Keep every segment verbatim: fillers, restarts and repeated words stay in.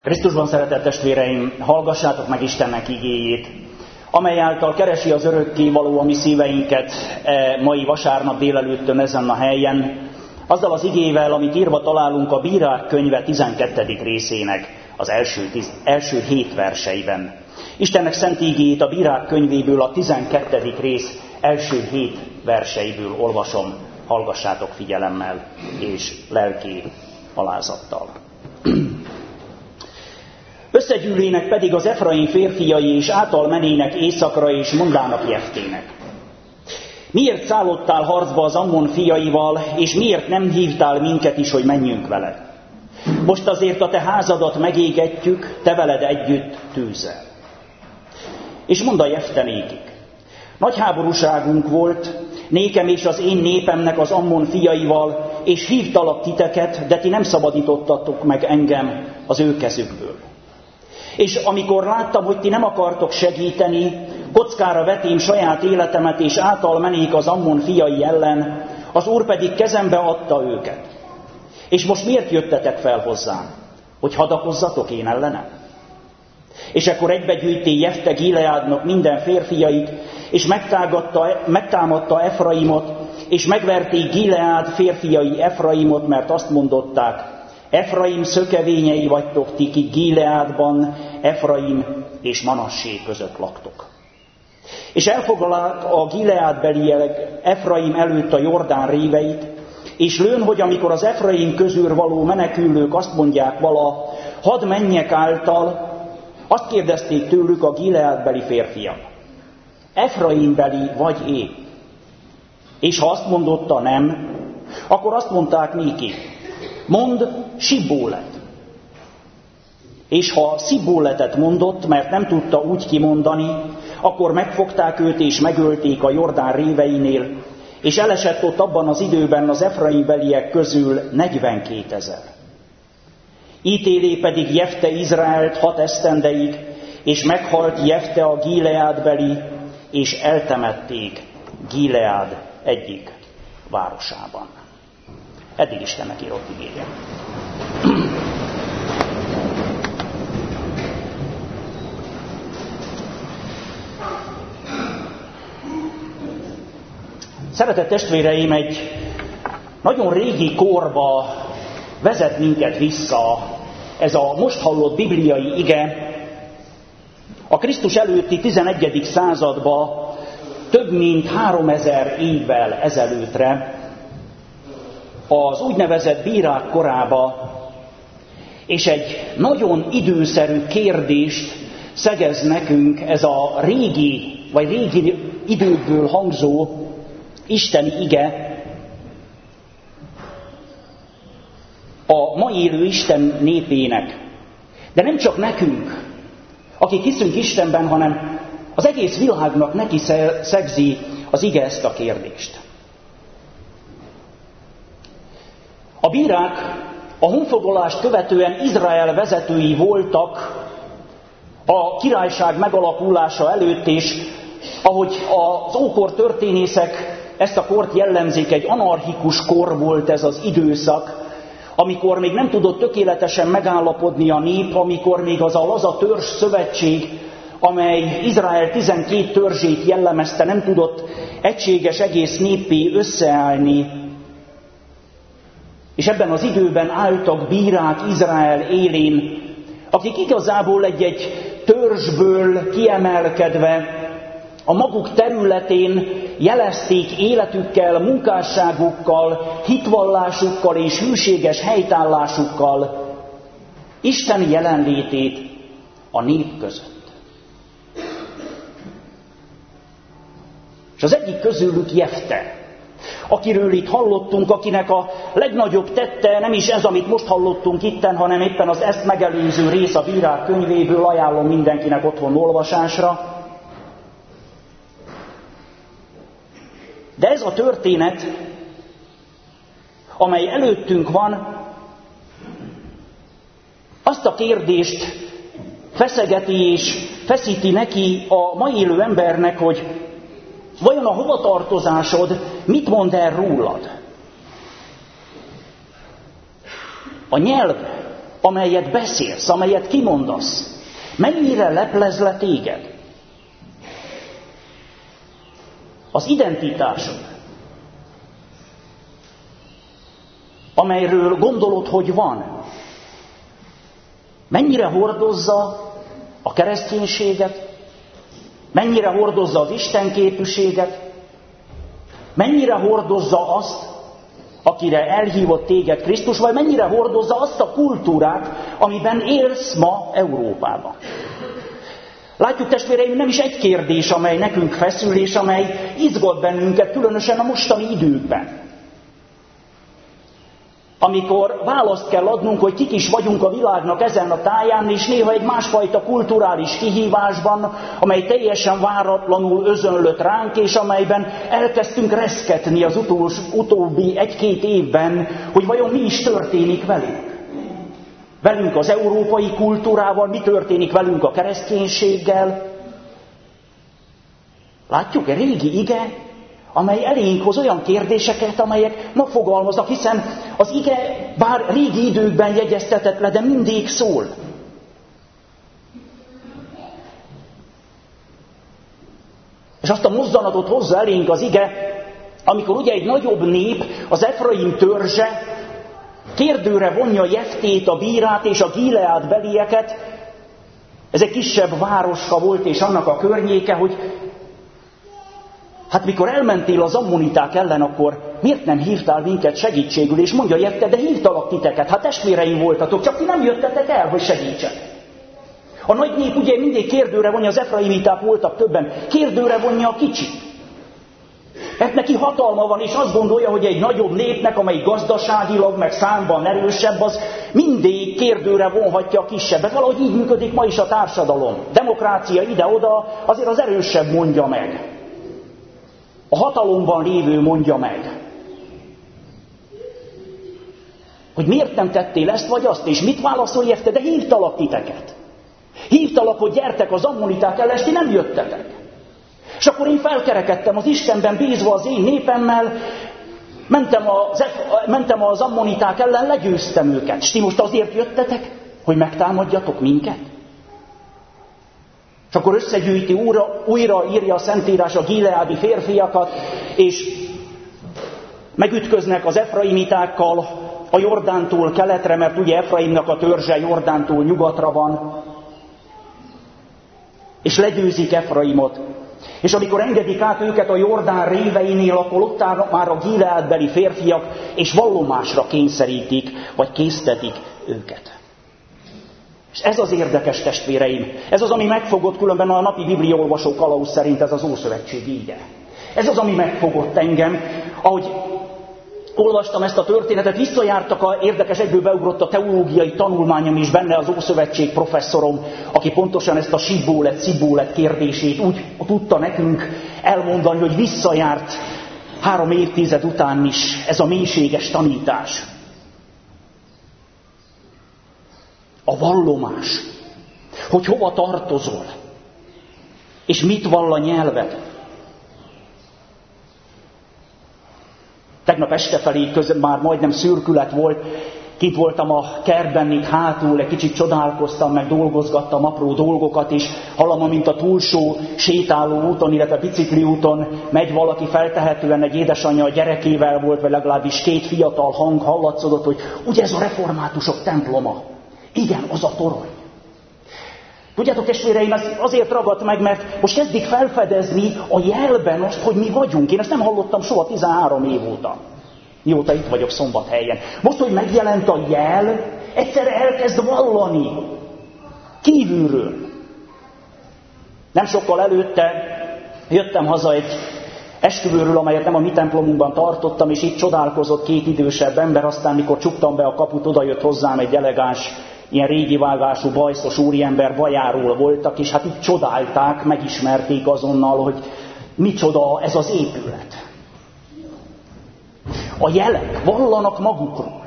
Krisztusban szeretett testvéreim, hallgassátok meg Istennek igéjét, amely által keresi az örökkévaló a mi szíveinket e mai vasárnap délelőttön ezen a helyen, azzal az igével, amit írva találunk a Bírák könyve tizenkettedik részének az első, tiz, első hét verseiben. Istennek szent igéjét a Bírák könyvéből a tizenkettedik rész első hét verseiből olvasom, hallgassátok figyelemmel és lelki alázattal. Összegyűlének pedig az Efraim férfiai, és által menének északra, és mondának Jeftének: miért szállottál harcba az Ammon fiaival, és miért nem hívtál minket is, hogy menjünk vele? Most azért a te házadat megégetjük, te veled együtt tűzzel. És mondd a Jefte nékik: nagy háborúságunk volt, nékem és az én népemnek az Ammon fiaival, és hívtalak titeket, de ti nem szabadítottatok meg engem az ő kezükből. És amikor láttam, hogy ti nem akartok segíteni, kockára vetém saját életemet, és által menék az Ammon fiai ellen, az Úr pedig kezembe adta őket. És most miért jöttetek fel hozzám? Hogy hadakozzatok én ellenem? És akkor egybegyűjté Jefte Gileádnak minden férfiait, és megtámadta Efraimot, és megverték Gileád férfiai Efraimot, mert azt mondották: Efraim szökevényei vagytok ti, ki Gileádban, Efraim és Manassé között laktok. És elfoglalták a Gileádbeliek Efraim előtt a Jordán réveit, és lőn, hogy amikor az Efraim közül való menekülők azt mondják vala, hadd menjek által, azt kérdezték tőlük a Gileádbeli férfiak: Efraimbeli vagy én? És ha azt mondotta nem, akkor azt mondták néki: mondd Sibólet. És ha Sibóletet mondott, mert nem tudta úgy kimondani, akkor megfogták őt és megölték a Jordán réveinél, és elesett ott abban az időben az Efraimbeliek közül negyvenkétezer. Ítélé pedig Jefte Izraelt hat esztendeig, és meghalt Jefte a Gileádbeli, és eltemették Gileád egyik városában. Eddig Istennek írott igéje. Szeretett testvéreim, egy nagyon régi korba vezet minket vissza ez a most hallott bibliai ige. A Krisztus előtti tizenegyedik századba, több mint háromezer évvel ezelőttre, az úgynevezett bírák korába, és egy nagyon időszerű kérdést szegez nekünk ez a régi, vagy régi időkből hangzó isteni ige, a mai élő Isten népének. De nem csak nekünk, akik hiszünk Istenben, hanem az egész világnak neki szegzi az ige ezt a kérdést. A bírák a honfoglalást követően Izrael vezetői voltak a királyság megalakulása előtt, és ahogy az ókor történészek ezt a kort jellemzik, egy anarchikus kor volt ez az időszak, amikor még nem tudott tökéletesen megállapodni a nép, amikor még az a laza törzs szövetség, amely Izrael tizenkét törzsét jellemezte, nem tudott egységes egész néppé összeállni. És ebben az időben álltak bírák Izrael élén, akik igazából egy-egy törzsből kiemelkedve a maguk területén jelezték életükkel, munkásságukkal, hitvallásukkal és hűséges helytállásukkal Isten jelenlétét a nép között. És az egyik közülük Jefte, akiről itt hallottunk, akinek a legnagyobb tette nem is ez, amit most hallottunk itten, hanem éppen az ezt megelőző rész a Bírák könyvéből, ajánlom mindenkinek otthon olvasásra. De ez a történet, amely előttünk van, azt a kérdést feszegeti és feszíti neki a mai élő embernek, hogy vajon a hovatartozásod mit mond el rólad? A nyelv amelyet beszélsz, amelyet kimondasz, mennyire leplez le téged? Az identitásod, amelyről gondolod, hogy van, mennyire hordozza a kereszténységet, mennyire hordozza az istenképűséget, mennyire hordozza azt, akire elhívott téged Krisztus, vagy mennyire hordozza azt a kultúrát, amiben élsz ma Európában. Látjuk, testvéreim, nem is egy kérdés, amely nekünk feszül, és amely izgat bennünket, különösen a mostani időkben. Amikor választ kell adnunk, hogy kik is vagyunk a világnak ezen a táján, és néha egy másfajta kulturális kihívásban, amely teljesen váratlanul özönlött ránk, és amelyben elkezdtünk reszketni az utolsó, utóbbi egy-két évben, hogy vajon mi is történik velünk. Velünk az európai kultúrával, mi történik velünk a kereszténységgel. Látjuk, egy régi ige, amely elénk hoz olyan kérdéseket, amelyek ma fogalmaznak, hiszen az ige bár régi időkben jegyeztetett le, de mindig szól. És azt a mozzanatot hozza elénk az ige, amikor ugye egy nagyobb nép, az Efraim törzse, kérdőre vonja Jeftét, a bírát és a Gileád belieket. Ez egy kisebb városka volt, és annak a környéke, hogy hát mikor elmentél az ammoniták ellen, akkor miért nem hívtál minket segítségül? És mondja Jefte, de hívtalak titeket, hát testvéreim voltatok, csak ti nem jöttetek el, hogy segítsek. A nagy nép ugye mindig kérdőre vonja, az efraimiták voltak többen, kérdőre vonja a kicsit. Mert neki hatalma van, és azt gondolja, hogy egy nagyobb népnek, amely gazdaságilag, meg számban erősebb, az mindig kérdőre vonhatja a kisebbet. Valahogy így működik ma is a társadalom. Demokrácia ide-oda, azért az erősebb mondja meg. A hatalomban lévő mondja meg. Hogy miért nem tettél ezt vagy azt, és mit válaszol Jefte, de hívtalak titeket. Hívtalak, hogy gyertek az ammoniták ellen, és ti nem jöttetek. És akkor én felkerekedtem az Istenben bízva az én népemmel, mentem az, mentem az ammoniták ellen, legyőztem őket. És ti most azért jöttetek, hogy megtámadjatok minket? És akkor összegyűjti újra, újra írja a Szentírás a gileádi férfiakat, és megütköznek az efraimitákkal a Jordántól keletre, mert ugye Efraimnak a törzse Jordántól nyugatra van, és legyőzik Efraimot. És amikor engedik át őket a Jordán réveinél, akkor ott állnak már a gileádbeli férfiak, és vallomásra kényszerítik, vagy késztetik őket. És ez az érdekes, testvéreim. Ez az, ami megfogott különben a napi bibliaolvasó kalauz szerint, ez az Ószövetségi ige. Ez az, ami megfogott engem, ahogy olvastam ezt a történetet, visszajártak, a, érdekes, egyből beugrott a teológiai tanulmányom is, benne az Ószövetség professzorom, aki pontosan ezt a sibólet, szibólet kérdését úgy tudta nekünk elmondani, hogy visszajárt három évtized után is ez a mélységes tanítás. A vallomás, hogy hova tartozol, és mit vall a nyelved. Tegnap este felé közben már majdnem szürkület volt, kint voltam a kertben, itt hátul, egy kicsit csodálkoztam, meg dolgozgattam apró dolgokat, és hallom, mint a túlsó sétáló úton, illetve bicikli úton megy valaki, feltehetően egy édesanyja a gyerekével volt, vagy legalábbis két fiatal hang hallatszódott, hogy ugye ez a reformátusok temploma. Igen, az a torony. Tudjátok, testvéreim, ez azért ragadt meg, mert most kezdik felfedezni a jelben azt, hogy mi vagyunk. Én ezt nem hallottam soha tizenhárom év óta, mióta itt vagyok Szombathelyen. Most, hogy megjelent a jel, egyszerre elkezd vallani kívülről. Nem sokkal előtte jöttem haza egy esküvőről, amelyet nem a mi templomunkban tartottam, és itt csodálkozott két idősebb ember, aztán mikor csuktam be a kaput, odajött hozzám egy elegáns, ilyen régi vágású, bajszos úriember, bajáról voltak, és hát így csodálták, megismerték azonnal, hogy micsoda ez az épület. A jelek vallanak magukról.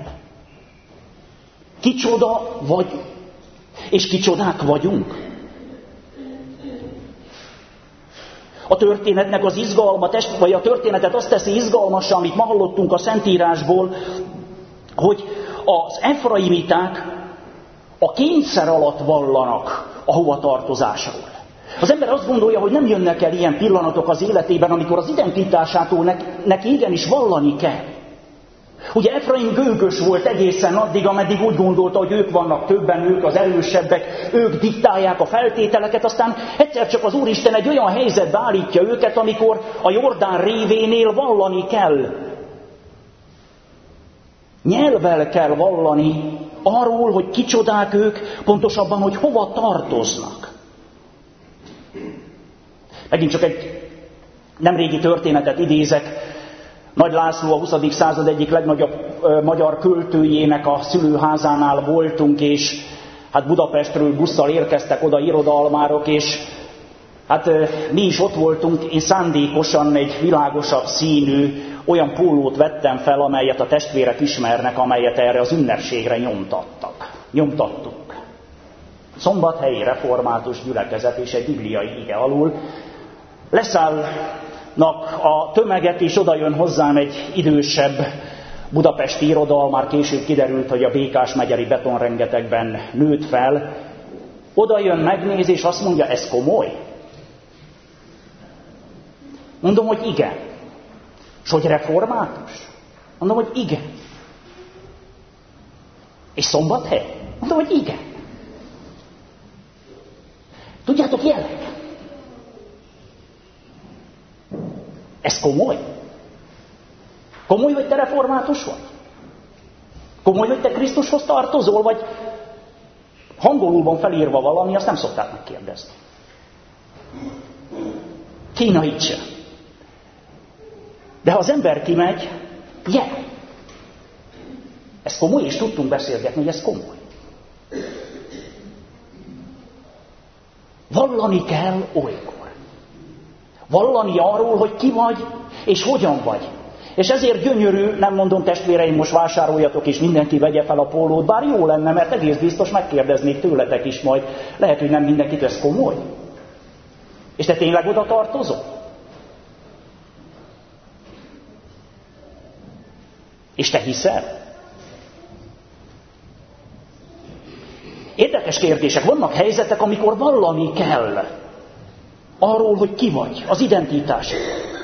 Kicsoda vagyunk, és kicsodák vagyunk. A történetnek az izgalma, vagy a történetet azt teszi izgalmassá, amit ma hallottunk a Szentírásból, hogy az efraimiták a kényszer alatt vallanak a hovatartozásról. Az ember azt gondolja, hogy nem jönnek el ilyen pillanatok az életében, amikor az identitásától neki igenis vallani kell. Ugye Efraim gőgös volt egészen addig, ameddig úgy gondolta, hogy ők vannak többen, ők az erősebbek, ők diktálják a feltételeket, aztán egyszer csak az Úristen egy olyan helyzetbe állítja őket, amikor a Jordán révénél vallani kell. Nyelvvel kell vallani arról, hogy kicsodák ők, pontosabban, hogy hova tartoznak. Megint csak egy nemrégi történetet idézek. Nagy László, a huszadik század egyik legnagyobb ö, magyar költőjének a szülőházánál voltunk, és hát Budapestről busszal érkeztek oda irodalmárok, és hát ö, mi is ott voltunk. Én szándékosan egy világosabb színű olyan pólót vettem fel, amelyet a testvérek ismernek, amelyet erre az ünnepségre nyomtattak. Nyomtattunk. Szombathelyi református gyülekezet és egy bibliai ige alul leszállnak a tömeget, és oda jön hozzám egy idősebb budapesti irodalmár, később kiderült, hogy a Békás-megyeri betonrengetegben nőtt fel. Oda jön, megnéz, és azt mondja, ez komoly? Mondom, hogy igen. És hogy református? Mondom, hogy igen. És Szombathely? Mondom, hogy igen. Tudjátok, jelek? Ez komoly? Komoly, hogy te református vagy? Komoly, hogy te Krisztushoz tartozol, vagy hangolul van felírva valami, azt nem szokták megkérdezni. Kína így sem. De ha az ember kimegy, jel. Ez komoly, és tudtunk beszélgetni, hogy ez komoly. Vallani kell olykor. Vallani arról, hogy ki vagy, és hogyan vagy. És ezért gyönyörű, nem mondom testvéreim, most vásároljatok, és mindenki vegye fel a pólót, bár jó lenne, mert egész biztos megkérdeznék tőletek is majd. Lehet, hogy nem mindenkit, ez komoly. És te tényleg oda tartozol? És te hiszel? Érdekes kérdések. Vannak helyzetek, amikor vallani kell arról, hogy ki vagy, az identitásod.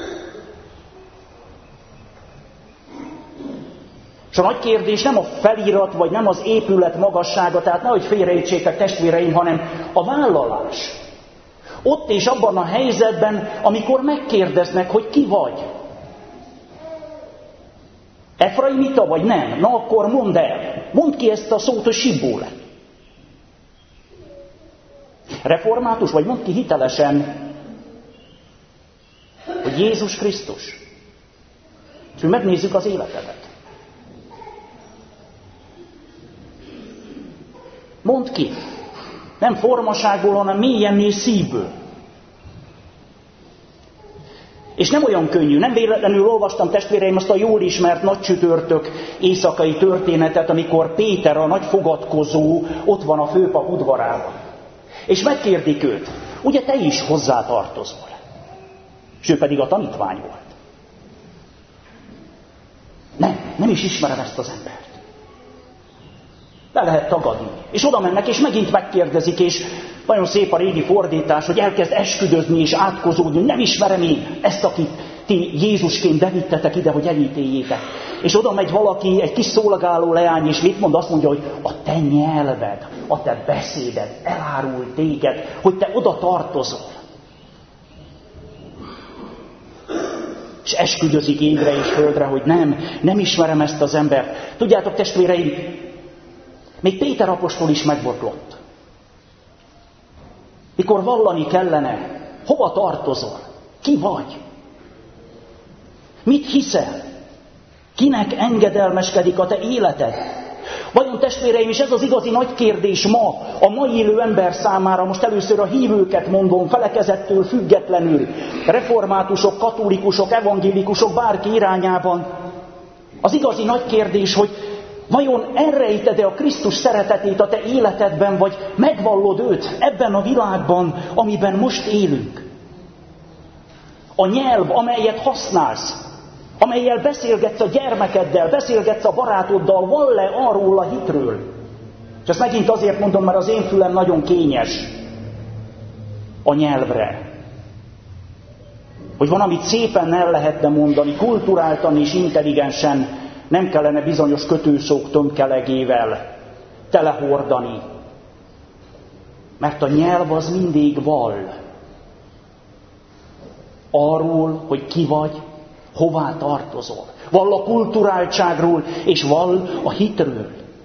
És a nagy kérdés nem a felirat, vagy nem az épület magassága, tehát nehogy félreértsétek testvéreim, hanem a vállalás. Ott és abban a helyzetben, amikor megkérdeznek, hogy ki vagy. Efraimita vagy nem? Na akkor mondd el. Mondd ki ezt a szót, hogy Sibó lett. Református vagy? Mondd ki hitelesen, hogy Jézus Krisztus. És mi megnézzük az életedet. Mondd ki. Nem formaságból, hanem mélyen mély szívből. És nem olyan könnyű. Nem véletlenül olvastam, testvéreim, azt a jól ismert nagycsütörtök éjszakai történetet, amikor Péter, a nagy fogadkozó, ott van a főpap udvarában. És megkérdik őt, ugye te is hozzátartozol. És ő pedig a tanítvány volt. Nem, nem is ismerem ezt az embert. Le lehet tagadni. És oda mennek, és megint megkérdezik, és nagyon szép a régi fordítás, hogy elkezd esküdözni és átkozódni. Nem ismerem én ezt, akit ti Jézusként bevittetek ide, hogy elítéljétek. És oda megy valaki, egy kis szolgáló leány, és mit mond? Azt mondja, hogy a te nyelved, a te beszéded elárul téged, hogy te oda tartozol. És esküdözik égre és földre, hogy nem, nem ismerem ezt az embert. Tudjátok, testvéreim, még Péter apostol is megbotlott. Mikor vallani kellene, hova tartozol? Ki vagy? Mit hiszel? Kinek engedelmeskedik a te életed? Vajon testvéreim, és ez az igazi nagy kérdés ma, a mai élő ember számára, most először a hívőket mondom, felekezettől függetlenül, reformátusok, katolikusok, evangélikusok, bárki irányában. Az igazi nagy kérdés, hogy vajon elrejted-e a Krisztus szeretetét a te életedben, vagy megvallod őt ebben a világban, amiben most élünk? A nyelv, amelyet használsz, amellyel beszélgetsz a gyermekeddel, beszélgetsz a barátoddal, vall-e arról a hitről, És ezt megint azért mondom, mert az én fülem nagyon kényes a nyelvre. Hogy van, amit szépen el lehetne mondani, kulturáltan és intelligensen, nem kellene bizonyos kötőszók tömkelegével telehordani. Mert a nyelv az mindig vall. Arról, hogy ki vagy, hová tartozol. Vall a kulturáltságról, és vall a hitről.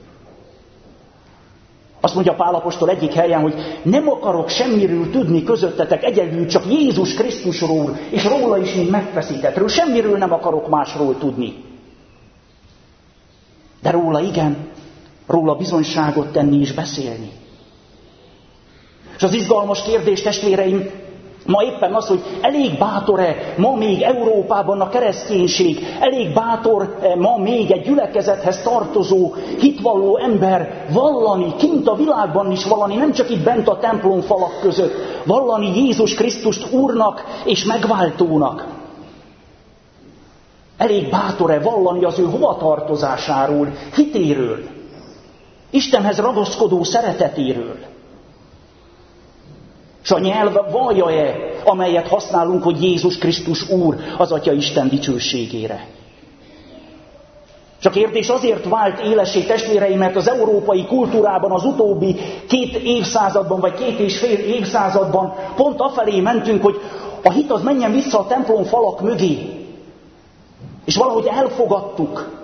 Azt mondja Pál apostol egyik helyen, hogy nem akarok semmiről tudni közöttetek, egyedül csak Jézus Krisztusról, és róla is, mint megfeszítettről. Semmiről nem akarok másról tudni. De róla igen, róla bizonyságot tenni és beszélni. És az izgalmas kérdés, testvéreim, ma éppen az, hogy elég bátor-e ma még Európában a kereszténység, elég bátor-e ma még egy gyülekezethez tartozó, hitvalló ember vallani, kint a világban is vallani, nem csak itt bent a templom falak között, vallani Jézus Krisztust Úrnak és megváltónak. Elég bátor-e vallani az ő hovatartozásáról, hitéről, Istenhez ragaszkodó szeretetéről. És a nyelv vallja-e, amelyet használunk, hogy Jézus Krisztus Úr az Atya Isten dicsőségére? És a kérdés azért vált élessé, testvéreim, mert az európai kultúrában az utóbbi két évszázadban, vagy két és fél évszázadban pont afelé mentünk, hogy a hit az menjen vissza a templom falak mögé. És valahogy elfogadtuk.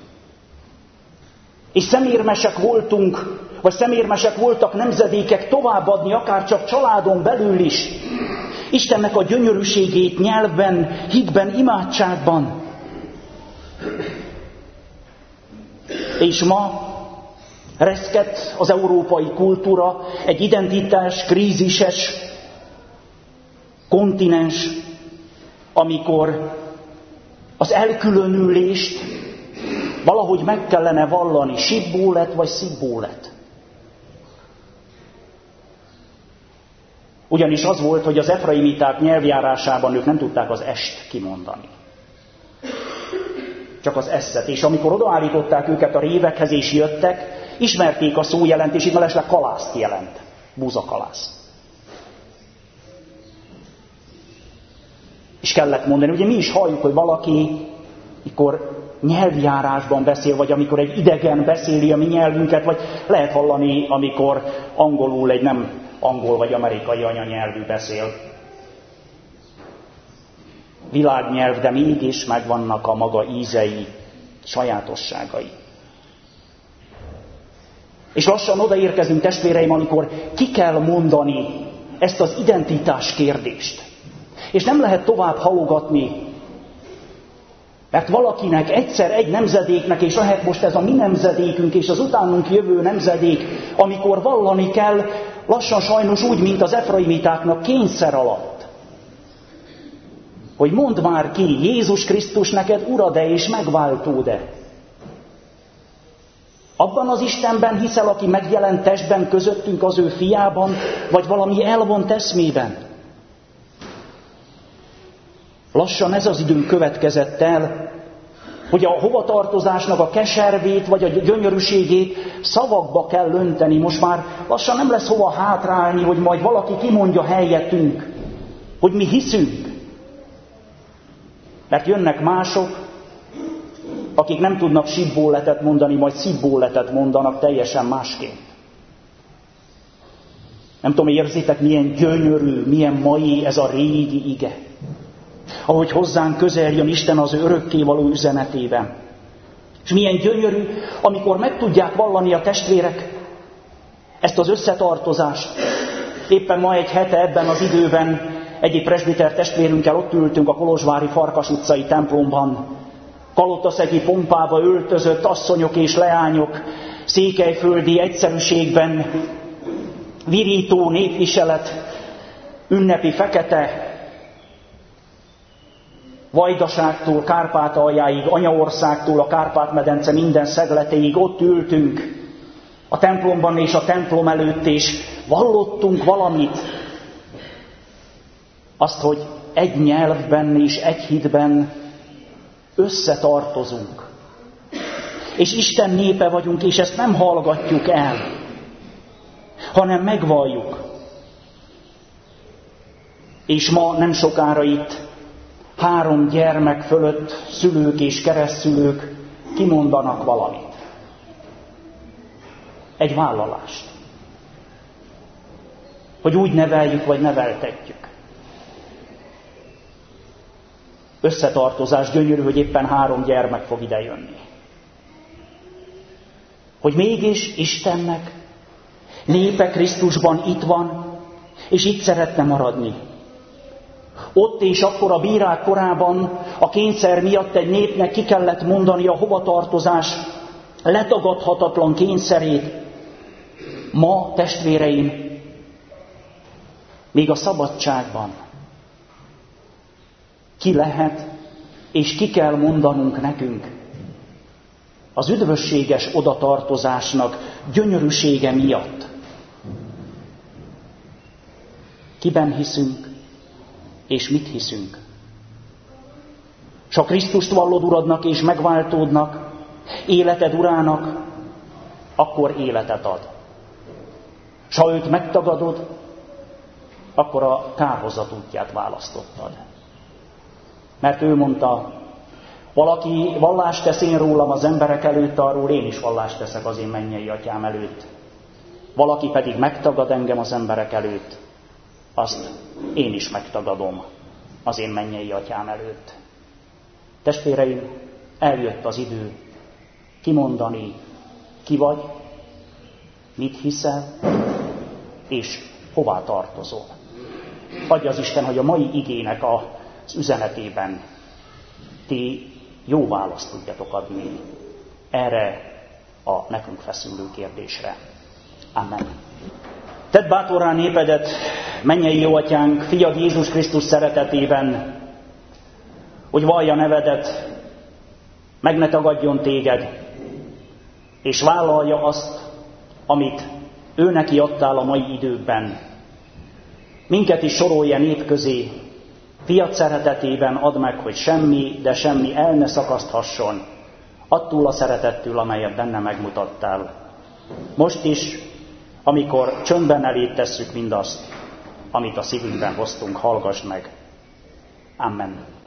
És szemérmesek voltunk, vagy szemérmesek voltak nemzedékek továbbadni, akár csak családon belül is, Istennek a gyönyörűségét nyelvben, hitben, imádságban. És ma reszket az európai kultúra egy identitás krízises kontinens, amikor az elkülönülést valahogy meg kellene vallani, sibbó lett vagy szibbó lett. Ugyanis az volt, hogy az efraimiták nyelvjárásában ők nem tudták az est kimondani. Csak az eszet. És amikor odaállították őket a révekhez és jöttek, ismerték a szó jelentését, mellesleg kalászt jelent. Búzakalász. És kellett mondani, ugye mi is halljuk, hogy valaki, mikor nyelvjárásban beszél, vagy amikor egy idegen beszéli a mi nyelvünket, vagy lehet hallani, amikor angolul egy nem angol vagy amerikai anyanyelvű beszél. Világnyelv, de mégis megvannak a maga ízei, sajátosságai. És lassan odaérkezünk, testvéreim, amikor ki kell mondani ezt az identitás kérdést. És nem lehet tovább halogatni, mert valakinek egyszer egy nemzedéknek, és lehet most ez a mi nemzedékünk, és az utánunk jövő nemzedék, amikor vallani kell, lassan sajnos úgy, mint az efraimitáknak kényszer alatt. Hogy mondd már ki, Jézus Krisztus neked Urad-e és megváltód-e? Abban az Istenben hiszel, aki megjelent testben közöttünk az ő fiában, vagy valami elvont eszmében? Lassan ez az időnk következett el, hogy a hovatartozásnak a keservét, vagy a gyönyörűségét szavakba kell önteni. Most már lassan nem lesz hova hátrálni, hogy majd valaki kimondja helyettünk, hogy mi hiszünk. Mert jönnek mások, akik nem tudnak sibbóletet mondani, majd szibbóletet mondanak teljesen másként. Nem tudom, érzitek, milyen gyönyörű, milyen mai ez a régi ige. Ahogy hozzánk közel jön Isten az ő örökkévaló üzenetében. És milyen gyönyörű, amikor meg tudják vallani a testvérek ezt az összetartozást. Éppen ma egy hete ebben az időben egyik presbiter testvérünkkel ott ültünk a kolozsvári Farkas utcai templomban. Kalotaszegi pompába öltözött asszonyok és leányok, székelyföldi egyszerűségben virító népviselet, ünnepi fekete, Vajdaságtól Kárpátaljáig, Anyaországtól a Kárpát-medence minden szegletéig ott ültünk a templomban és a templom előtt, és vallottunk valamit. Azt, hogy egy nyelvben és egy hitben összetartozunk. És Isten népe vagyunk, és ezt nem hallgatjuk el. hanem megvalljuk. És ma nem sokára itt három gyermek fölött szülők és keresztszülők kimondanak valamit. Egy vállalást. Hogy úgy neveljük, vagy neveltetjük. Összetartozás, gyönyörű, hogy éppen három gyermek fog idejönni. Hogy mégis Istennek népe Krisztusban itt van, és itt szeretne maradni. Ott és akkor a bírák korában a kényszer miatt egy népnek ki kellett mondani a hovatartozás letagadhatatlan kényszerét. Ma, testvéreim, még a szabadságban ki lehet és ki kell mondanunk nekünk az üdvösséges odatartozásnak gyönyörűsége miatt. Kiben hiszünk, és mit hiszünk? S ha Krisztust vallod Uradnak és megváltódnak, életed Urának, akkor életet ad. S ha őt megtagadod, akkor a kárhozat útját választottad. Mert ő mondta, valaki vallást tesz én rólam az emberek előtt, arról én is vallást teszek az én mennyei atyám előtt. Valaki pedig megtagad engem az emberek előtt, azt én is megtagadom az én mennyei atyám előtt. Testvéreim, eljött az idő kimondani, ki vagy, mit hiszel, és hová tartozol. Adja az Isten, hogy a mai igének az üzenetében ti jó választ tudjatok adni erre a nekünk feszülő kérdésre. Amen. Tedd bátorrá népedet, mennyei jó atyánk, fiad Jézus Krisztus szeretetében, hogy vallja nevedet, meg ne tagadjon téged, és vállalja azt, amit ő neki adtál a mai időkben. Minket is sorolja nép közé, fiat szeretetében add meg, hogy semmi, de semmi el ne szakaszthasson, attól a szeretettől, amelyet benne megmutattál. Most is, amikor csöndben eléd tesszük mindazt, amit a szívünkben hoztunk, hallgassd meg. Amen.